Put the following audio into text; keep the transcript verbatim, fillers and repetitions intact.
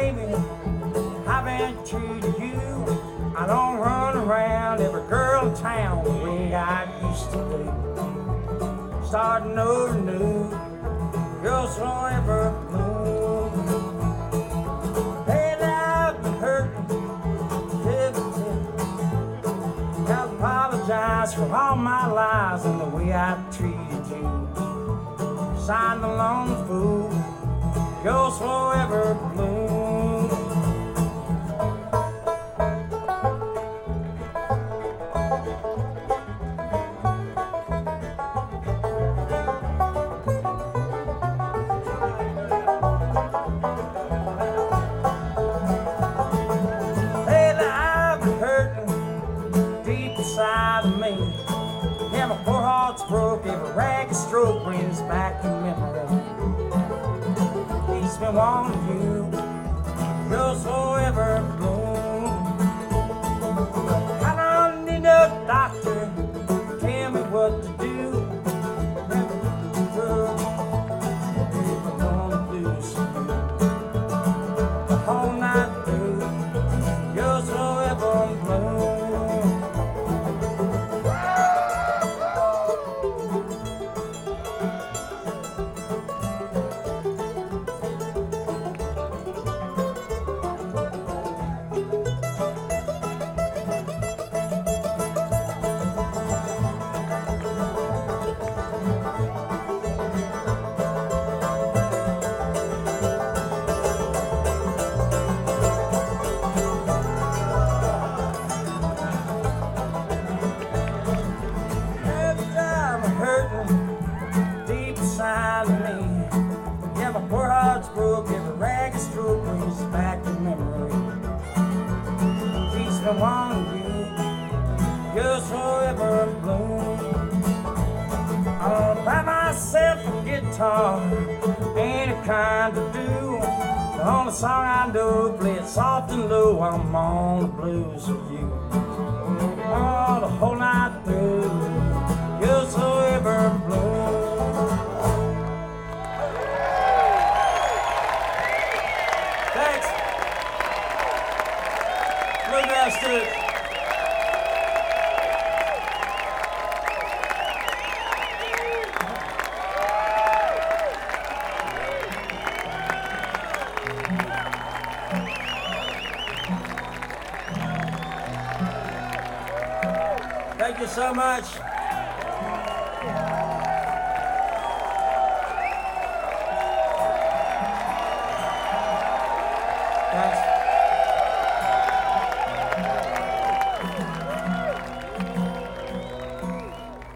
baby, I've been true to you. I don't run around every girl in town the way I used to do. Starting over new, girls don't ever bloom. Lately I've been hurting, tip to tip. Gotta apologize for all my lies and the way I treated you. Signed the lone fool, girls forever bloom. Broke, every ragged stroke brings back your memory. He's been wanting you, girls forever bloom. I don't need no doctor, tell me what to do. Never drug, if I'm gonna lose you. The whole night through, girls forever bloom. Broke, every ragged stroke brings back the memory. Keeps me wanting you, girls forever bloom. I'm gonna buy myself a guitar, ain't a kind to do. The only song I know, play it soft and low, I'm on the blues with you. Oh, the whole night through, girls forever bloom. Bluegrass Duke. Thank you so much. Thanks.